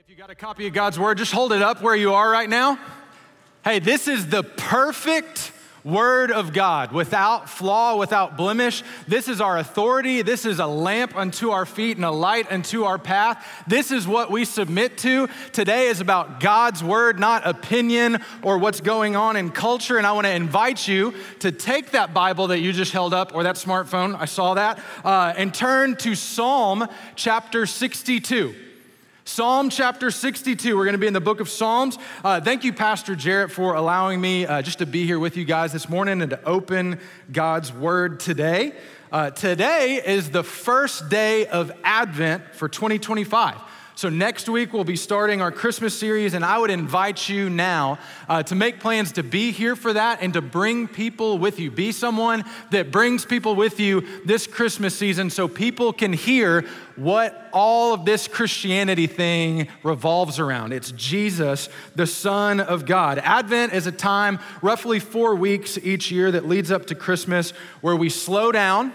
If you got a copy of God's Word, just hold it up where you are right now. Hey, this is the perfect Word of God, without flaw, without blemish. This is our authority. This is a lamp unto our feet and a light unto our path. This is what we submit to. Today is about God's Word, not opinion or what's going on in culture. And I want to invite you to take that Bible that you just held up, or that smartphone, I saw that, and turn to Psalm chapter 62. Psalm chapter 62, we're going to be in the book of Psalms. Thank you, Pastor Jarrett, for allowing me just to be here with you guys this morning and to open God's Word today. Today is the first day of Advent for 2025. So next week, we'll be starting our Christmas series, and I would invite you now to make plans to be here for that and to bring people with you. Be someone that brings people with you this Christmas season so people can hear what all of this Christianity thing revolves around. It's Jesus, the Son of God. Advent is a time, roughly 4 weeks each year, that leads up to Christmas, where we slow down.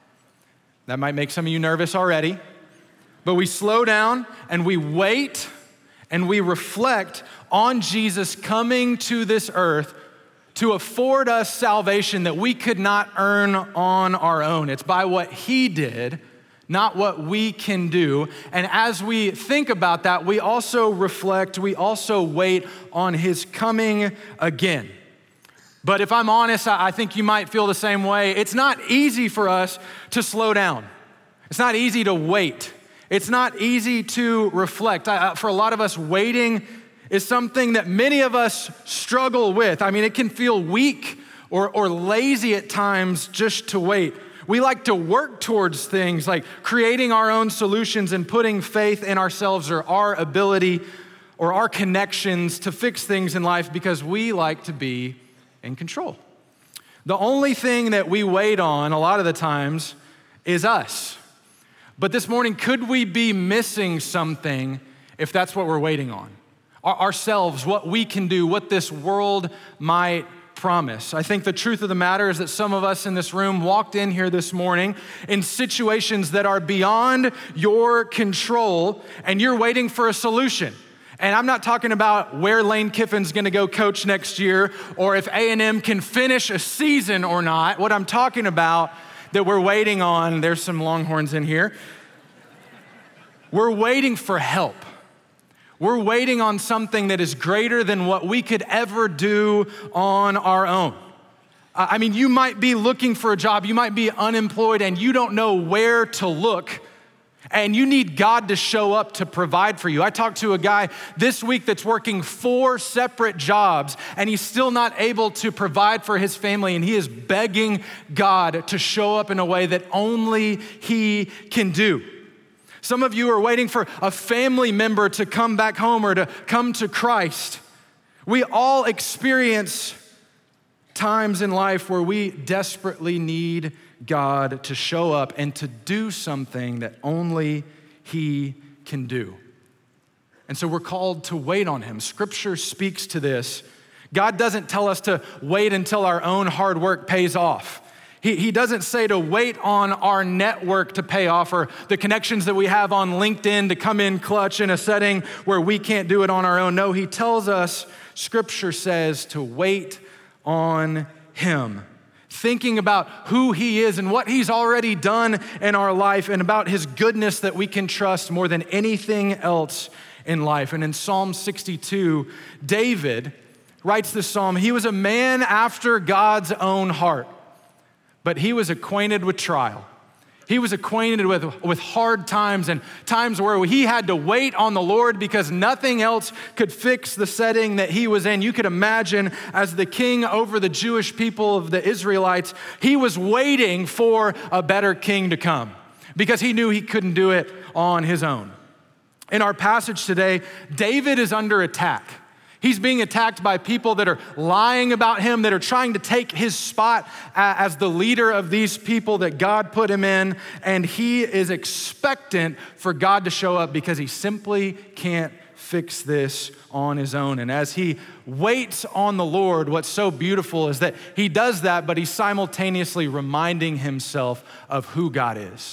That might make some of you nervous already. But we slow down and we wait and we reflect on Jesus coming to this earth to afford us salvation that we could not earn on our own. It's by what he did, not what we can do. And as we think about that, we also reflect, we also wait on his coming again. But if I'm honest, I think you might feel the same way. It's not easy for us to slow down. It's not easy to wait. It's not easy to reflect. For a lot of us, waiting is something that many of us struggle with. I mean, it can feel weak or lazy at times just to wait. We like to work towards things like creating our own solutions and putting faith in ourselves or our ability or our connections to fix things in life because we like to be in control. The only thing that we wait on a lot of the times is us. But this morning, could we be missing something if that's what we're waiting on? Ourselves, what we can do, what this world might promise. I think the truth of the matter is that some of us in this room walked in here this morning in situations that are beyond your control, and you're waiting for a solution. And I'm not talking about where Lane Kiffin's gonna go coach next year, or if A&M can finish a season or not. What I'm talking about that we're waiting on, there's some Longhorns in here. We're waiting for help. We're waiting on something that is greater than what we could ever do on our own. I mean, you might be looking for a job, you might be unemployed, and you don't know where to look, and you need God to show up to provide for you. I talked to a guy this week that's working 4 separate jobs, and he's still not able to provide for his family, and he is begging God to show up in a way that only he can do. Some of you are waiting for a family member to come back home or to come to Christ. We all experience times in life where we desperately need God to show up and to do something that only he can do. And so we're called to wait on him. Scripture speaks to this. God doesn't tell us to wait until our own hard work pays off. He doesn't say to wait on our network to pay off or the connections that we have on LinkedIn to come in clutch in a setting where we can't do it on our own. No, he tells us, Scripture says, to wait on him. Thinking about who he is and what he's already done in our life and about his goodness that we can trust more than anything else in life. And in Psalm 62, David writes this psalm. He was a man after God's own heart, but he was acquainted with trial. He was acquainted with hard times and times where he had to wait on the Lord because nothing else could fix the setting that he was in. You could imagine as the king over the Jewish people of the Israelites, he was waiting for a better king to come because he knew he couldn't do it on his own. In our passage today, David is under attack. He's being attacked by people that are lying about him, that are trying to take his spot as the leader of these people that God put him in. And he is expectant for God to show up because he simply can't fix this on his own. And as he waits on the Lord, what's so beautiful is that he does that, but he's simultaneously reminding himself of who God is,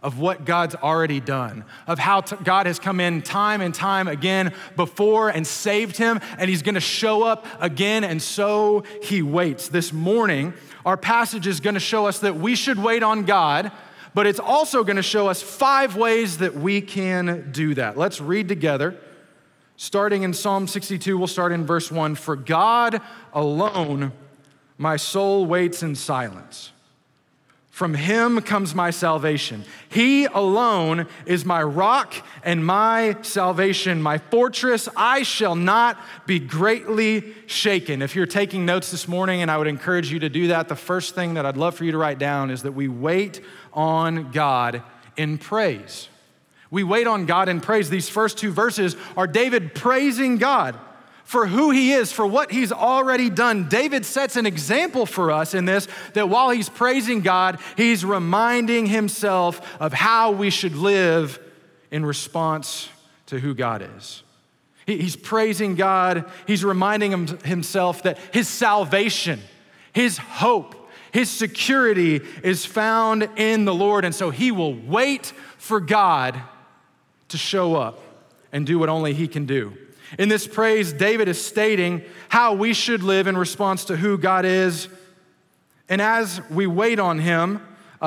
of what God's already done, of how God has come in time and time again before and saved him, and he's gonna show up again, and so he waits. This morning, our passage is gonna show us that we should wait on God, but it's also gonna show us 5 ways that we can do that. Let's read together. Starting in Psalm 62, we'll start in verse 1. For God alone, my soul waits in silence. From him comes my salvation. He alone is my rock and my salvation, my fortress. I shall not be greatly shaken. If you're taking notes this morning, and I would encourage you to do that, the first thing that I'd love for you to write down is that we wait on God in praise. We wait on God in praise. These first 2 verses are David praising God for who he is, for what he's already done. David sets an example for us in this, that while he's praising God, he's reminding himself of how we should live in response to who God is. He's praising God. He's reminding himself that his salvation, his hope, his security is found in the Lord. And so he will wait for God to show up and do what only he can do. In this praise, David is stating how we should live in response to who God is. And as we wait on him,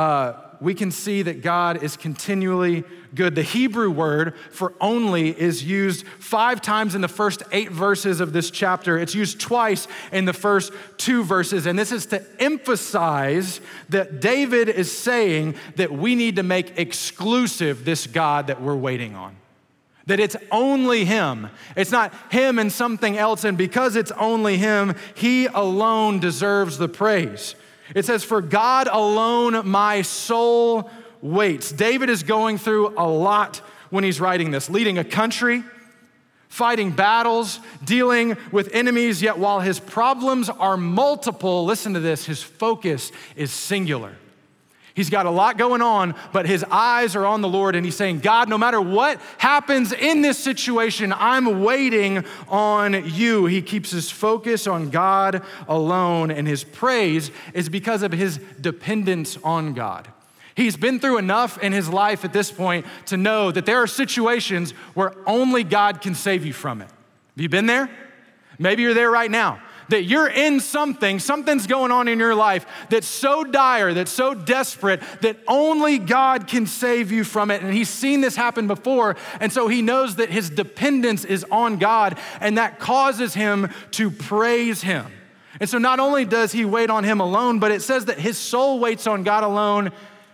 we can see that God is continually good. The Hebrew word for only is used 5 times in the first 8 verses of this chapter. It's used twice in the first 2 verses. And this is to emphasize that David is saying that we need to make exclusive this God that we're waiting on. That it's only him. It's not him and something else. And because it's only him, he alone deserves the praise. It says, for God alone my soul waits. David is going through a lot when he's writing this, leading a country, fighting battles, dealing with enemies, yet while his problems are multiple, listen to this, his focus is singular. He's got a lot going on, but his eyes are on the Lord, and he's saying, God, no matter what happens in this situation, I'm waiting on you. He keeps his focus on God alone, and his praise is because of his dependence on God. He's been through enough in his life at this point to know that there are situations where only God can save you from it. Have you been there? Maybe you're there right now. That you're in something's going on in your life that's so dire, that's so desperate, that only God can save you from it. And he's seen this happen before, and so he knows that his dependence is on God, and that causes him to praise him. And so not only does he wait on him alone, but it says that his soul waits on God alone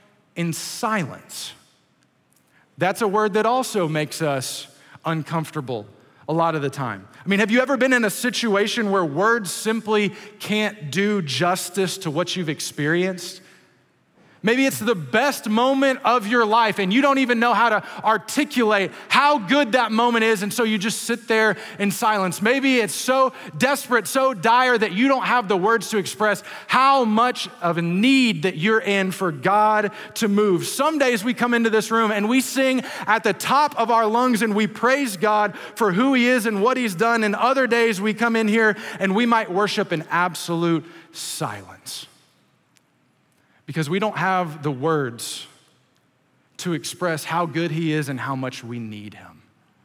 in silence. That's a word that also makes us uncomfortable a lot of the time. I mean, have you ever been in a situation where words simply can't do justice to what you've experienced? Maybe it's the best moment of your life and you don't even know how to articulate how good that moment is, and so you just sit there in silence. Maybe it's so desperate, so dire that you don't have the words to express how much of a need that you're in for God to move. Some days we come into this room and we sing at the top of our lungs and we praise God for who he is and what he's done, and other days we come in here and we might worship in absolute silence. Because we don't have the words to express how good he is and how much we need him.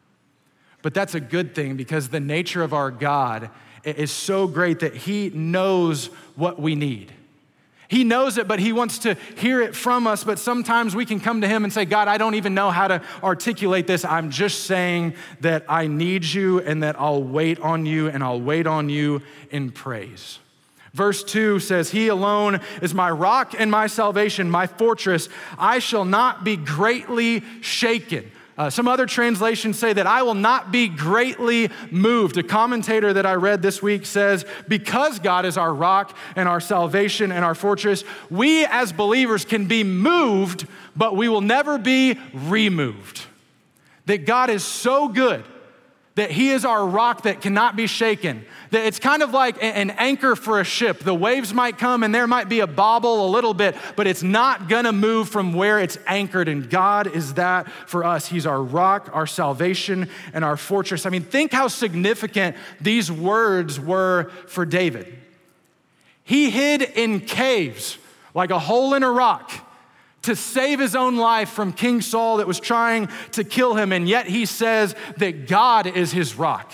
But that's a good thing, because the nature of our God is so great that he knows what we need. He knows it, but he wants to hear it from us. But sometimes we can come to him and say, God, I don't even know how to articulate this. I'm just saying that I need you and that I'll wait on you, and I'll wait on you in praise. Verse 2 says, he alone is my rock and my salvation, my fortress. I shall not be greatly shaken. Some other translations say that I will not be greatly moved. A commentator that I read this week says, because God is our rock and our salvation and our fortress, we as believers can be moved, but we will never be removed. That God is so good that he is our rock that cannot be shaken. That it's kind of like an anchor for a ship. The waves might come and there might be a bobble a little bit, but it's not gonna move from where it's anchored. And God is that for us. He's our rock, our salvation, and our fortress. I mean, think how significant these words were for David. He hid in caves like a hole in a rock to save his own life from King Saul that was trying to kill him, and yet he says that God is his rock.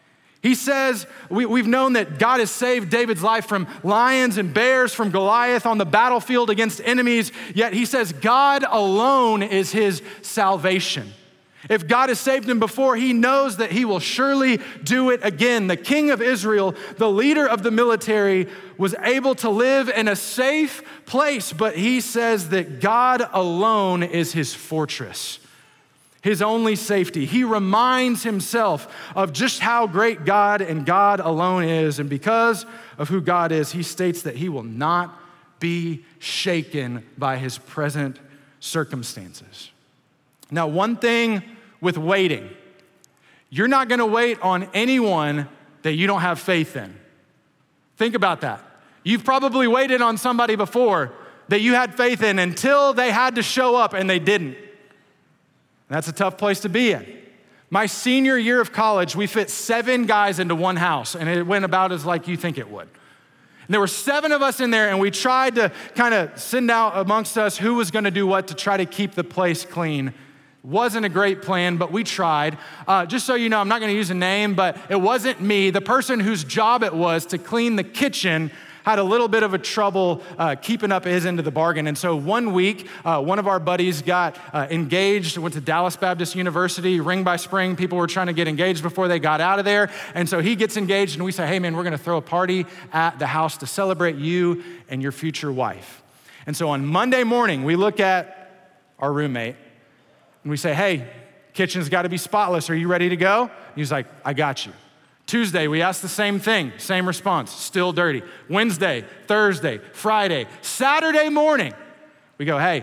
He says, we've known that God has saved David's life from lions and bears, from Goliath on the battlefield against enemies, yet he says God alone is his salvation. If God has saved him before, he knows that he will surely do it again. The king of Israel, the leader of the military, was able to live in a safe place, but he says that God alone is his fortress, his only safety. He reminds himself of just how great God and God alone is, and because of who God is, he states that he will not be shaken by his present circumstances. Now, one thing with waiting, you're not gonna wait on anyone that you don't have faith in. Think about that. You've probably waited on somebody before that you had faith in until they had to show up and they didn't. That's a tough place to be in. My senior year of college, we fit 7 guys into one house, and it went about as like you think it would. And there were 7 of us in there, and we tried to kind of send out amongst us who was gonna do what to try to keep the place clean. Wasn't a great plan, but we tried. Just so you know, I'm not gonna use a name, but it wasn't me. The person whose job it was to clean the kitchen had a little bit of a trouble keeping up his end of the bargain. And so one week, one of our buddies got engaged, went to Dallas Baptist University, ring by spring. People were trying to get engaged before they got out of there. And so he gets engaged, and we say, hey man, we're gonna throw a party at the house to celebrate you and your future wife. And so on Monday morning, we look at our roommate, and we say, hey, kitchen's gotta be spotless. Are you ready to go? And he's like, I got you. Tuesday, we ask the same thing, same response, still dirty. Wednesday, Thursday, Friday, Saturday morning, we go, hey,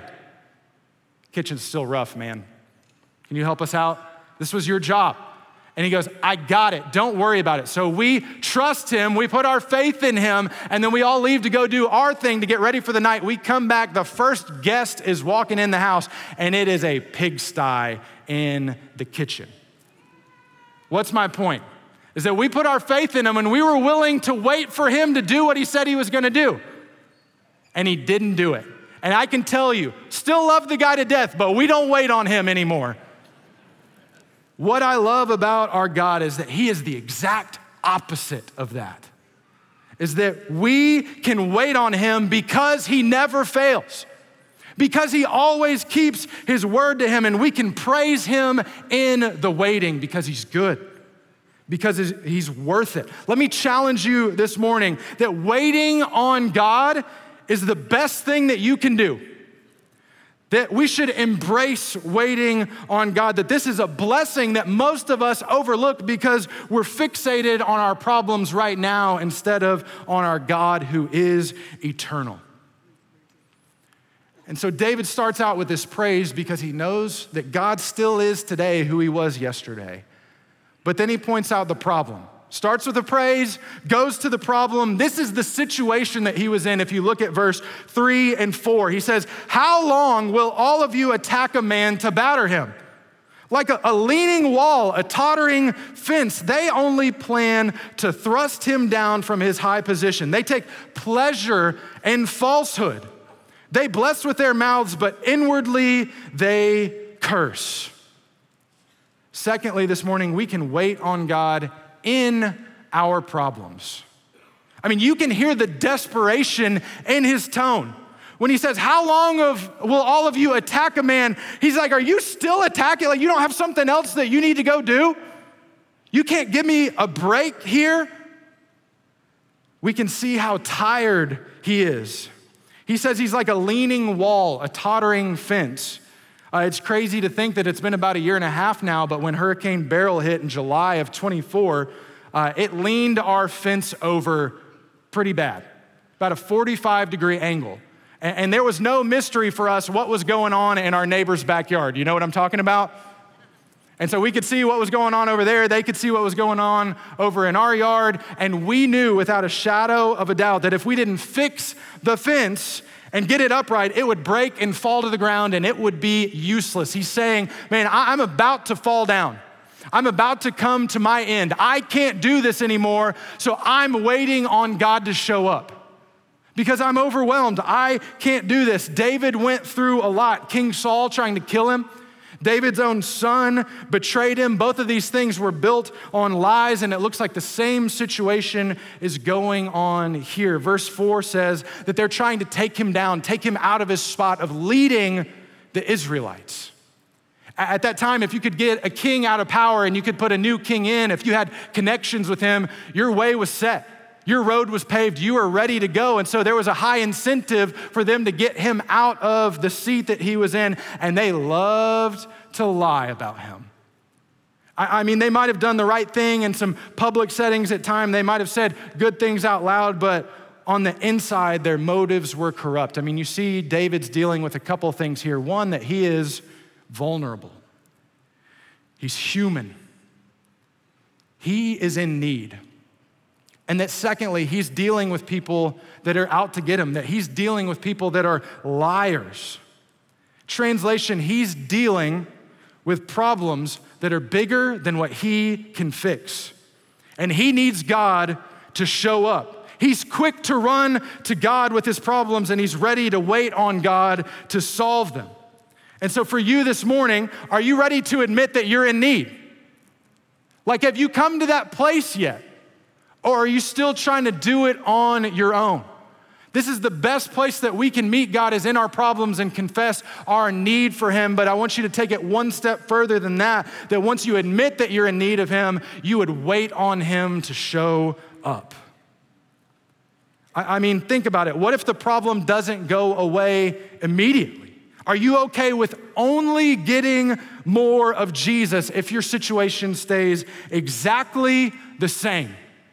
kitchen's still rough, man. Can you help us out? This was your job. And he goes, I got it, don't worry about it. So we trust him, we put our faith in him, and then we all leave to go do our thing to get ready for the night. We come back, the first guest is walking in the house, and it is a pigsty in the kitchen. What's my point? Is that we put our faith in him, and we were willing to wait for him to do what he said he was gonna do. And he didn't do it. And I can tell you, still love the guy to death, but we don't wait on him anymore. What I love about our God is that he is the exact opposite of that. Is that we can wait on him because he never fails. Because he always keeps his word to him, and we can praise him in the waiting because he's good. Because he's worth it. Let me challenge you this morning that waiting on God is the best thing that you can do. That we should embrace waiting on God, that this is a blessing that most of us overlook because we're fixated on our problems right now instead of on our God who is eternal. And so David starts out with this praise because he knows that God still is today who he was yesterday. But then he points out the problem. Starts with a praise, goes to the problem. This is the situation that he was in. If you look at verse 3 and 4, he says, how long will all of you attack a man to batter him? Like a leaning wall, a tottering fence, they only plan to thrust him down from his high position. They take pleasure in falsehood. They bless with their mouths, but inwardly they curse. Secondly, this morning, we can wait on God in our problems. I mean, you can hear the desperation in his tone. When he says, how long will all of you attack a man? He's like, are you still attacking? Like you don't have something else that you need to go do? You can't give me a break here? We can see how tired he is. He says he's like a leaning wall, a tottering fence. It's crazy to think that it's been about 1.5 years now, but when Hurricane Beryl hit in July of 24, it leaned our fence over pretty bad, about a 45-degree angle. And there was no mystery for us what was going on in our neighbor's backyard. You know what I'm talking about? And so we could see what was going on over there. They could see what was going on over in our yard. And we knew without a shadow of a doubt that if we didn't fix the fence and get it upright, it would break and fall to the ground and it would be useless. He's saying, man, I'm about to fall down. I'm about to come to my end. I can't do this anymore, so I'm waiting on God to show up. because I'm overwhelmed. I can't do this. David went through a lot. King Saul trying to kill him. David's own son betrayed him. Both of these things were built on lies, and it looks like the same situation is going on here. Verse 4 says that they're trying to take him down, take him out of his spot of leading the Israelites. At that time, if you could get a king out of power and you could put a new king in, if you had connections with him, your way was set. Your road was paved, you were ready to go. And so there was a high incentive for them to get him out of the seat that he was in, and they loved to lie about him. I mean, they might have done the right thing in some public settings at times. They might have said good things out loud, but on the inside, their motives were corrupt. I mean, you see David's dealing with a couple of things here. One, that he is vulnerable. He's human. He is in need. And that secondly, he's dealing with people that are out to get him, that he's dealing with people that are liars. Translation, he's dealing with problems that are bigger than what he can fix. And he needs God to show up. He's quick to run to God with his problems, and he's ready to wait on God to solve them. And so for you this morning, are you ready to admit that you're in need? Like, have you come to that place yet? Or are you still trying to do it on your own? This is the best place that we can meet God, is in our problems and confess our need for him. But I want you to take it one step further than that once you admit that you're in need of him, you would wait on him to show up. I mean, think about it. What if the problem doesn't go away immediately? Are you okay with only getting more of Jesus if your situation stays exactly the same?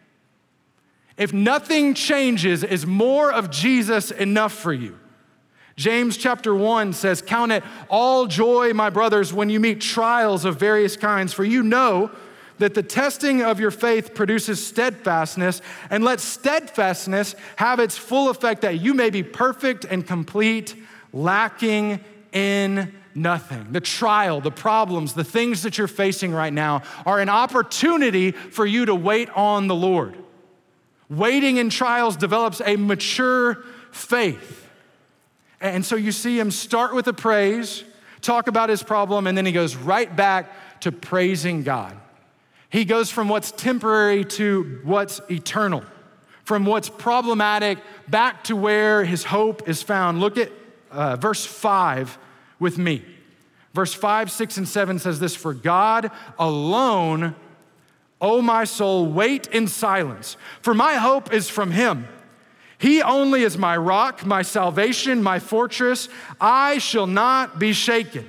If nothing changes, is more of Jesus enough for you? James chapter 1 says, "Count it all joy, my brothers, when you meet trials of various kinds, for you know that the testing of your faith produces steadfastness, and let steadfastness have its full effect, that you may be perfect and complete, lacking in nothing." The trial, the problems, the things that you're facing right now are an opportunity for you to wait on the Lord. Waiting in trials develops a mature faith. And so you see him start with a praise, talk about his problem, and then he goes right back to praising God. He goes from what's temporary to what's eternal, from what's problematic back to where his hope is found. Look at verse 5 with me. Verse 5, 6, and 7 says this: "For God alone, O my soul, wait in silence, for my hope is from him. He only is my rock, my salvation, my fortress. I shall not be shaken.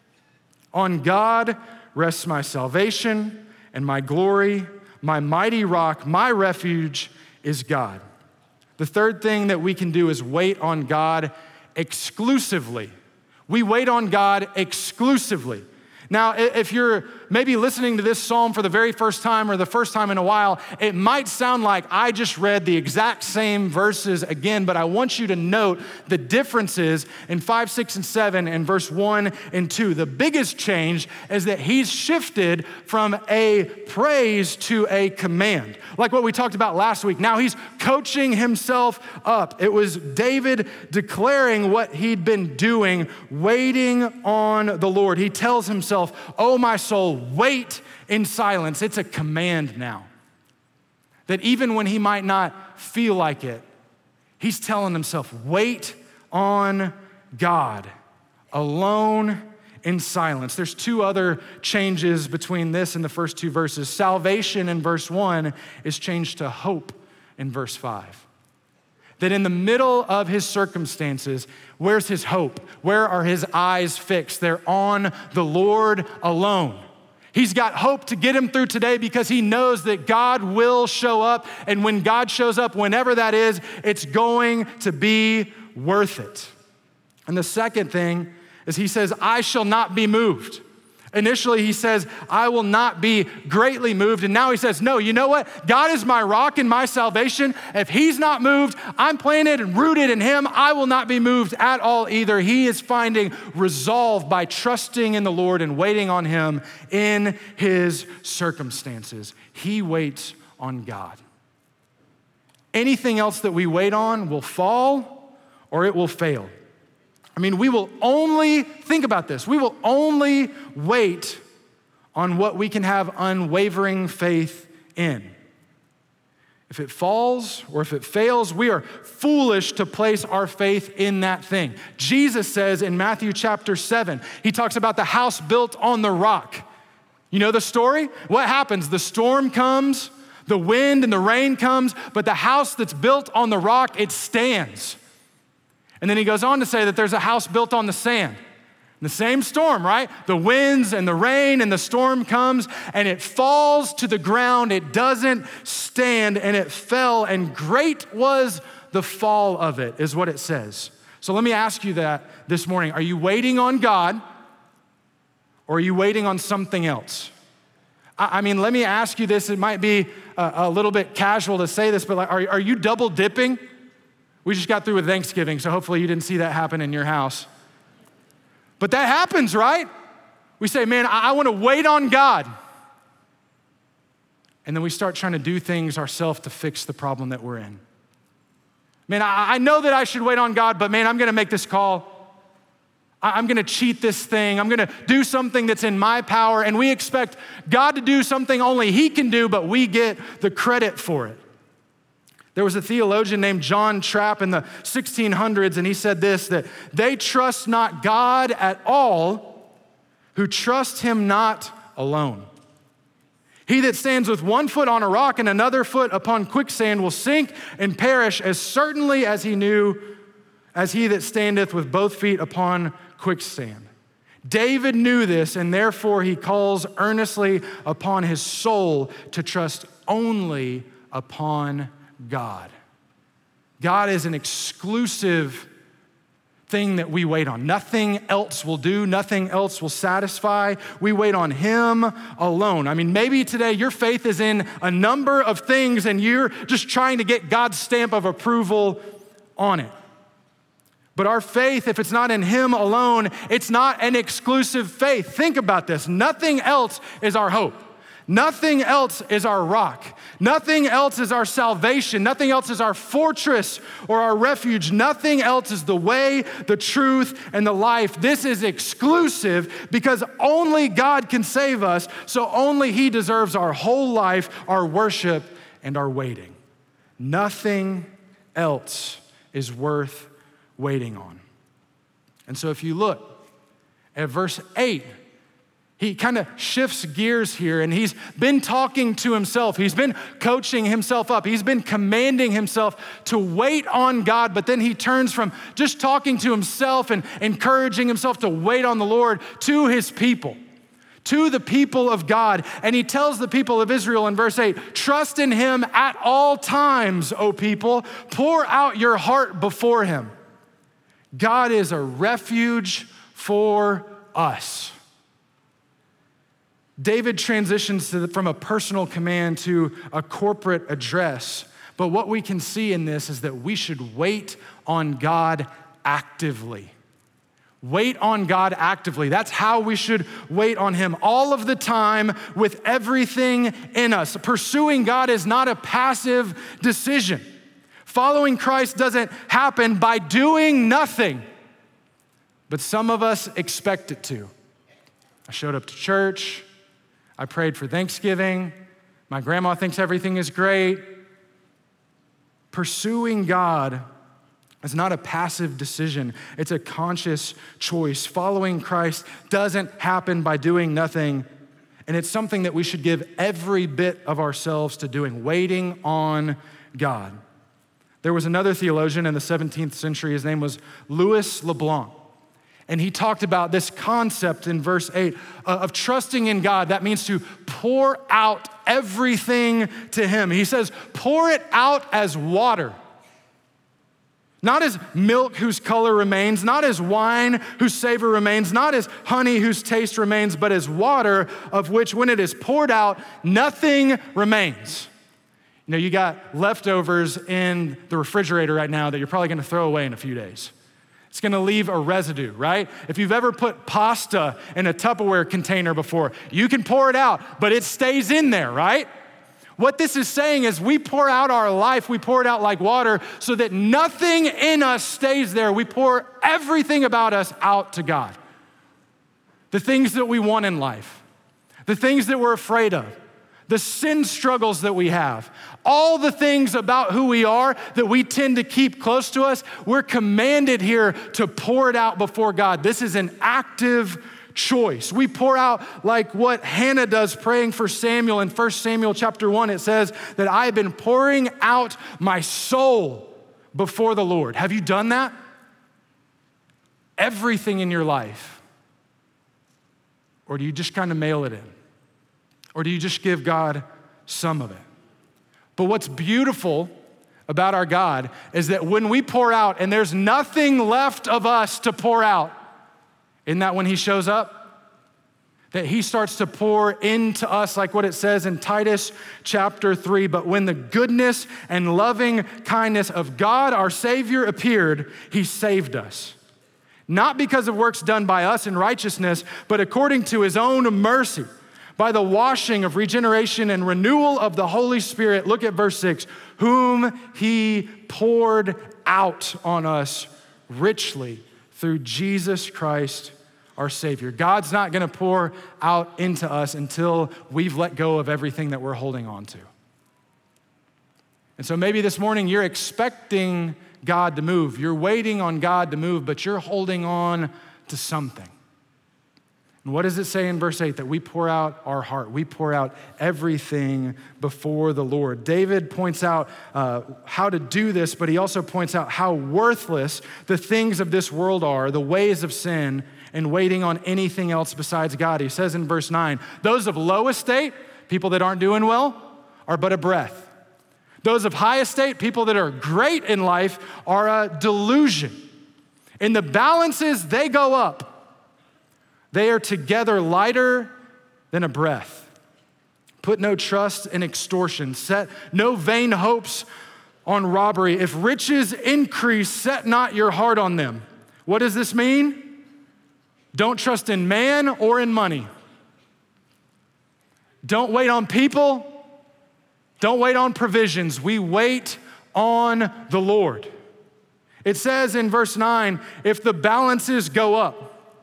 On God rests my salvation and my glory, my mighty rock, my refuge is God." The third thing that we can do is wait on God exclusively. We wait on God exclusively. Now, if you're maybe listening to this psalm for the very first time or the first time in a while, it might sound like I just read the exact same verses again, but I want you to note the differences in 5, 6, and 7 and verse 1 and 2. The biggest change is that he's shifted from a praise to a command, like what we talked about last week. Now he's coaching himself up. It was David declaring what he'd been doing, waiting on the Lord. He tells himself, "Oh, my soul, wait in silence." It's a command now. That even when he might not feel like it, he's telling himself, wait on God, alone in silence. There's two other changes between this and the first two verses. Salvation in verse 1 is changed to hope in verse 5. That in the middle of his circumstances, where's his hope? Where are his eyes fixed? They're on the Lord alone. He's got hope to get him through today because he knows that God will show up. And when God shows up, whenever that is, it's going to be worth it. And the second thing is he says, "I shall not be moved." Initially, he says, "I will not be greatly moved." And now he says, no, you know what? God is my rock and my salvation. If he's not moved, I'm planted and rooted in him. I will not be moved at all either. He is finding resolve by trusting in the Lord and waiting on him in his circumstances. He waits on God. anything else that we wait on will fall or it will fail. I mean, think about this, we will only wait on what we can have unwavering faith in. If it falls or if it fails, we are foolish to place our faith in that thing. Jesus says in Matthew chapter 7, he talks about the house built on the rock. You know the story? What happens? The storm comes, the wind and the rain comes, but the house that's built on the rock, it stands. And then he goes on to say that there's a house built on the sand. The same storm, right? The winds and the rain and the storm comes and it falls to the ground. It doesn't stand and it fell, and great was the fall of it, is what it says. So let me ask you that this morning. Are you waiting on God or are you waiting on something else? I mean, let me ask you this. It might be a little bit casual to say this, but are you double dipping? We just got through with Thanksgiving, so hopefully you didn't see that happen in your house. But that happens, right? We say, man, I want to wait on God. And then we start trying to do things ourselves to fix the problem that we're in. Man, I know that I should wait on God, but man, I'm going to make this call. I'm going to cheat this thing. I'm going to do something that's in my power. And we expect God to do something only He can do, but we get the credit for it. There was a theologian named John Trapp in the 1600s, and he said this, that they trust not God at all who trust Him not alone. He that stands with one foot on a rock and another foot upon quicksand will sink and perish as certainly as he that standeth with both feet upon quicksand. David knew this, and therefore he calls earnestly upon his soul to trust only upon God. God is an exclusive thing that we wait on. Nothing else will do. Nothing else will satisfy. We wait on Him alone. I mean, maybe today your faith is in a number of things and you're just trying to get God's stamp of approval on it. But our faith, if it's not in Him alone, it's not an exclusive faith. Think about this. Nothing else is our hope. Nothing else is our rock. Nothing else is our salvation. Nothing else is our fortress or our refuge. Nothing else is the way, the truth, and the life. This is exclusive because only God can save us, so only He deserves our whole life, our worship, and our waiting. Nothing else is worth waiting on. And so if you look at verse 8, he kind of shifts gears here, and he's been talking to himself. He's been coaching himself up. He's been commanding himself to wait on God, but then he turns from just talking to himself and encouraging himself to wait on the Lord to his people, to the people of God. And he tells the people of Israel in verse 8, trust in Him at all times, O people. Pour out your heart before Him. God is a refuge for us. David transitions from a personal command to a corporate address. But what we can see in this is that we should wait on God actively. Wait on God actively. That's how we should wait on Him all of the time with everything in us. Pursuing God is not a passive decision. Following Christ doesn't happen by doing nothing, but some of us expect it to. I showed up to church. I prayed for Thanksgiving. My grandma thinks everything is great. Pursuing God is not a passive decision. It's a conscious choice. Following Christ doesn't happen by doing nothing, and it's something that we should give every bit of ourselves to doing, waiting on God. There was another theologian in the 17th century. His name was Louis LeBlanc. And he talked about this concept in verse 8 of trusting in God. That means to pour out everything to Him. He says, pour it out as water. Not as milk whose color remains, not as wine whose savor remains, not as honey whose taste remains, but as water of which when it is poured out, nothing remains. You know, you got leftovers in the refrigerator right now that you're probably gonna throw away in a few days. It's gonna leave a residue, right? If you've ever put pasta in a Tupperware container before, you can pour it out, but it stays in there, right? What this is saying is we pour out our life, we pour it out like water so that nothing in us stays there. We pour everything about us out to God. The things that we want in life, the things that we're afraid of, the sin struggles that we have, all the things about who we are that we tend to keep close to us, we're commanded here to pour it out before God. This is an active choice. We pour out like what Hannah does praying for Samuel in 1 Samuel chapter 1. It says that I have been pouring out my soul before the Lord. Have you done that? Everything in your life? Or do you just kind of mail it in? Or do you just give God some of it? But what's beautiful about our God is that when we pour out and there's nothing left of us to pour out, isn't that when he shows up? That he starts to pour into us, like what it says in Titus chapter 3. But when the goodness and loving kindness of God, our Savior, appeared, he saved us. Not because of works done by us in righteousness, but according to his own mercy, by the washing of regeneration and renewal of the Holy Spirit. Look at verse 6. Whom he poured out on us richly through Jesus Christ, our Savior. God's not gonna pour out into us until we've let go of everything that we're holding on to. And so maybe this morning you're expecting God to move. You're waiting on God to move, but you're holding on to something. And what does it say in verse 8? That we pour out our heart. We pour out everything before the Lord. David points out how to do this, but he also points out how worthless the things of this world are, the ways of sin, and waiting on anything else besides God. He says in verse 9, those of low estate, people that aren't doing well, are but a breath. Those of high estate, people that are great in life, are a delusion. In the balances, they go up. They are together lighter than a breath. Put no trust in extortion. Set no vain hopes on robbery. If riches increase, set not your heart on them. What does this mean? Don't trust in man or in money. Don't wait on people. Don't wait on provisions. We wait on the Lord. It says in verse 9, if the balances go up,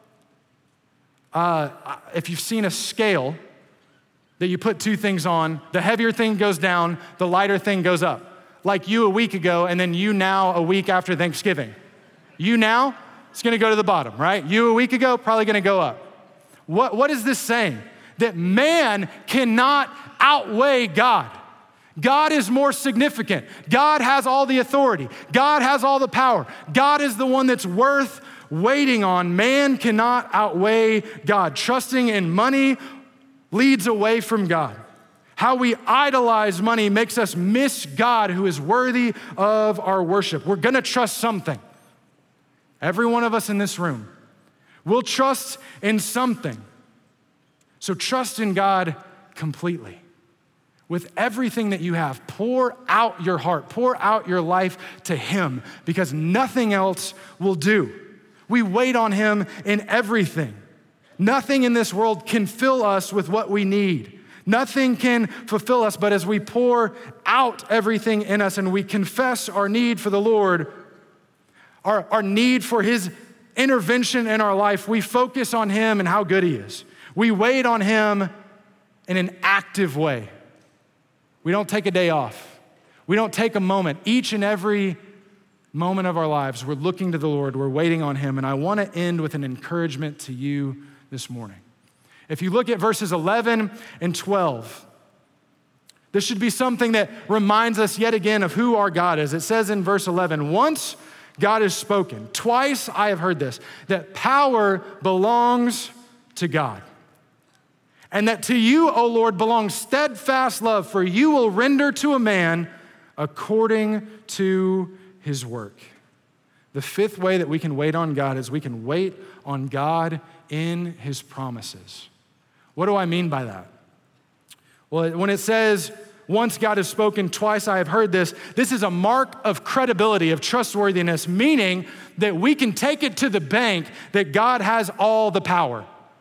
if you've seen a scale that you put two things on, the heavier thing goes down, the lighter thing goes up. Like you a week ago, and then you now a week after Thanksgiving. You now, it's gonna go to the bottom, right? You a week ago, probably gonna go up. What is this saying? That man cannot outweigh God. God is more significant. God has all the authority. God has all the power. God is the one that's worth waiting on. Man cannot outweigh God. Trusting in money leads away from God. How we idolize money makes us miss God, who is worthy of our worship. We're gonna trust something. Every one of us in this room will trust in something. So trust in God completely. With everything that you have, pour out your heart, pour out your life to him, because nothing else will do. We wait on him in everything. Nothing in this world can fill us with what we need. Nothing can fulfill us, but as we pour out everything in us and we confess our need for the Lord, our need for his intervention in our life, we focus on him and how good he is. We wait on him in an active way. We don't take a day off. We don't take a moment. Each and every moment of our lives, we're looking to the Lord, we're waiting on him. And I want to end with an encouragement to you this morning. If you look at verses 11 and 12, this should be something that reminds us yet again of who our God is. It says in verse 11, once God has spoken, twice I have heard this, that power belongs to God. And that to you, O Lord, belongs steadfast love, for you will render to a man according to his work. The fifth way that we can wait on God is we can wait on God in his promises. What do I mean by that? Well, when it says, once God has spoken, twice I have heard this, this is a mark of credibility, of trustworthiness, meaning that we can take it to the bank that God has all the power.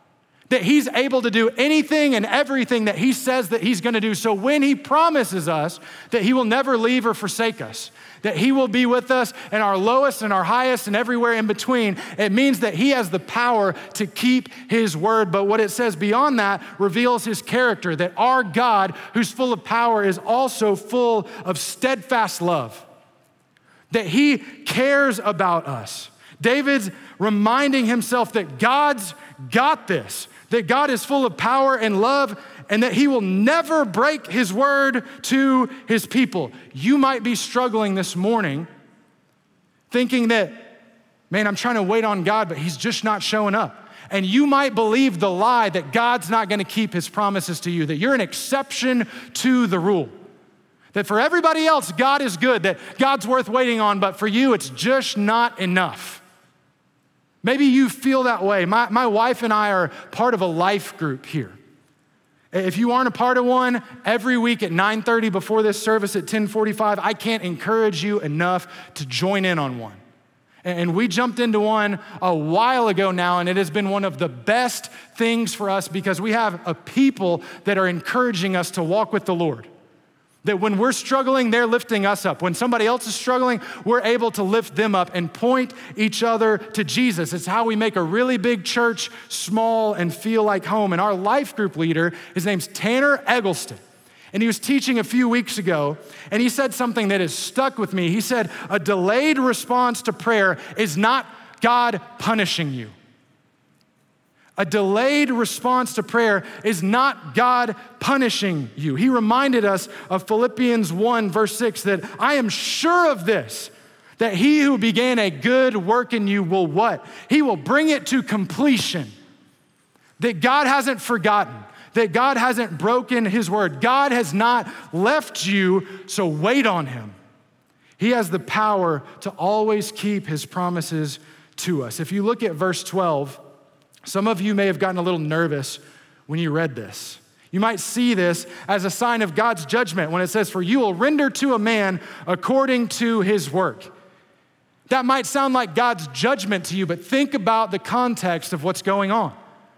that he's able to do anything and everything that he says that he's gonna do. So when he promises us that he will never leave or forsake us, that he will be with us in our lowest and our highest and everywhere in between, it means that he has the power to keep his word. But what it says beyond that reveals his character, that our God, who's full of power, is also full of steadfast love, that he cares about us. David's reminding himself that God's got this, that God is full of power and love, and that he will never break his word to his people. You might be struggling this morning thinking that, man, I'm trying to wait on God, but he's just not showing up. And you might believe the lie that God's not gonna keep his promises to you, that you're an exception to the rule. That for everybody else, God is good, that God's worth waiting on, but for you, it's just not enough. Maybe you feel that way. My wife and I are part of a life group here. If you aren't a part of one, every week at 9:30 before this service at 10:45, I can't encourage you enough to join in on one. And we jumped into one a while ago now, and it has been one of the best things for us because we have a people that are encouraging us to walk with the Lord. That when we're struggling, they're lifting us up. When somebody else is struggling, we're able to lift them up and point each other to Jesus. It's how we make a really big church small and feel like home. And our life group leader, his name's Tanner Eggleston. And he was teaching a few weeks ago, and he said something that has stuck with me. He said, a delayed response to prayer is not God punishing you. A delayed response to prayer is not God punishing you. He reminded us of Philippians 1, verse 6, that I am sure of this, that he who began a good work in you will what? He will bring it to completion. That God hasn't forgotten, that God hasn't broken his word. God has not left you, so wait on him. He has the power to always keep his promises to us. If you look at verse 12, some of you may have gotten a little nervous when you read this. You might see this as a sign of God's judgment when it says, for you will render to a man according to his work. That might sound like God's judgment to you, but think about the context of what's going on.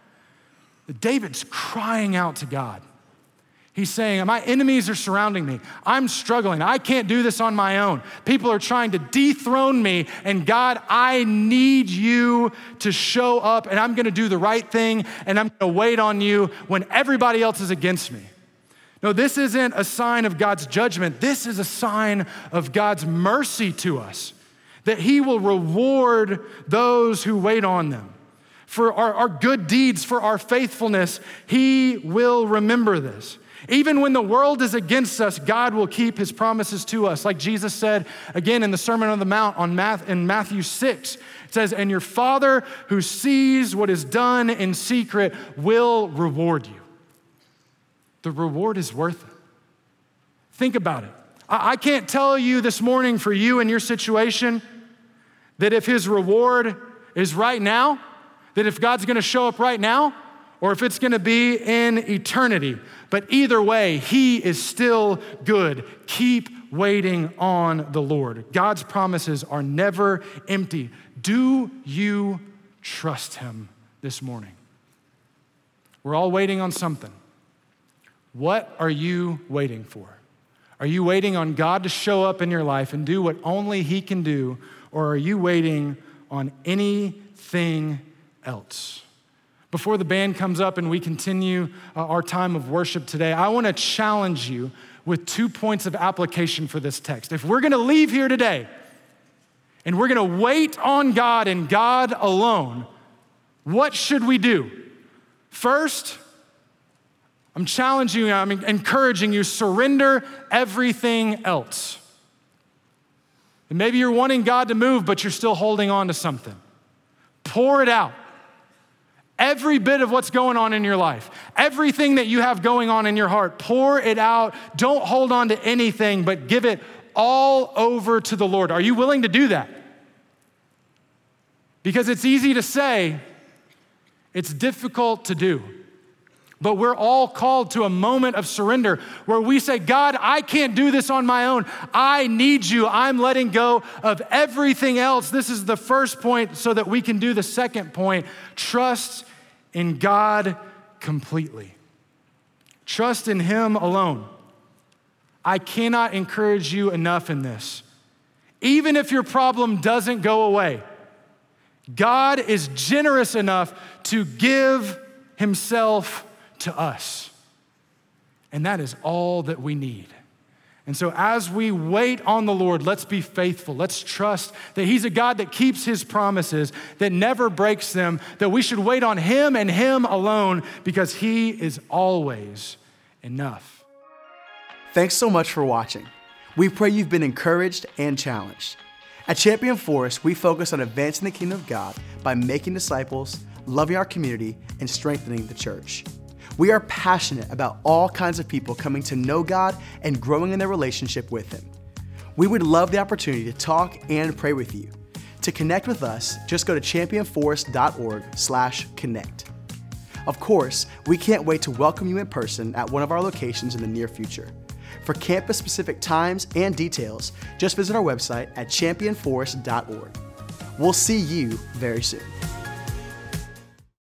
David's crying out to God. He's saying, my enemies are surrounding me. I'm struggling. I can't do this on my own. People are trying to dethrone me. And God, I need you to show up, and I'm gonna do the right thing, and I'm gonna wait on you when everybody else is against me. No, this isn't a sign of God's judgment. This is a sign of God's mercy to us, that he will reward those who wait on them. For our good deeds, for our faithfulness, he will remember this. Even when the world is against us, God will keep his promises to us. Like Jesus said again in the Sermon on the Mount in Matthew 6, it says, and your Father who sees what is done in secret will reward you. The reward is worth it. Think about it. I can't tell you this morning for you and your situation that if his reward is right now, that if God's gonna show up right now, or if it's gonna be in eternity. But either way, he is still good. Keep waiting on the Lord. God's promises are never empty. Do you trust him this morning? We're all waiting on something. What are you waiting for? Are you waiting on God to show up in your life and do what only he can do? Or are you waiting on anything else? Before the band comes up and we continue our time of worship today, I want to challenge you with 2 points of application for this text. If we're going to leave here today and we're going to wait on God and God alone, what should we do? First, I'm challenging you, I'm encouraging you, surrender everything else. And maybe you're wanting God to move, but you're still holding on to something. Pour it out. Every bit of what's going on in your life, everything that you have going on in your heart, pour it out. Don't hold on to anything, but give it all over to the Lord. Are you willing to do that? Because it's easy to say, it's difficult to do. But we're all called to a moment of surrender where we say, God, I can't do this on my own. I need you. I'm letting go of everything else. This is the first point so that we can do the second point. Trust in God completely. Trust in Him alone. I cannot encourage you enough in this. Even if your problem doesn't go away, God is generous enough to give Himself to us. And that is all that we need. And so as we wait on the Lord, let's be faithful. Let's trust that He's a God that keeps His promises, that never breaks them, that we should wait on Him and Him alone because He is always enough. Thanks so much for watching. We pray you've been encouraged and challenged. At Champion Forest, we focus on advancing the kingdom of God by making disciples, loving our community, and strengthening the church. We are passionate about all kinds of people coming to know God and growing in their relationship with Him. We would love the opportunity to talk and pray with you. To connect with us, just go to championforest.org/connect. Of course, we can't wait to welcome you in person at one of our locations in the near future. For campus-specific times and details, just visit our website at championforest.org. We'll see you very soon.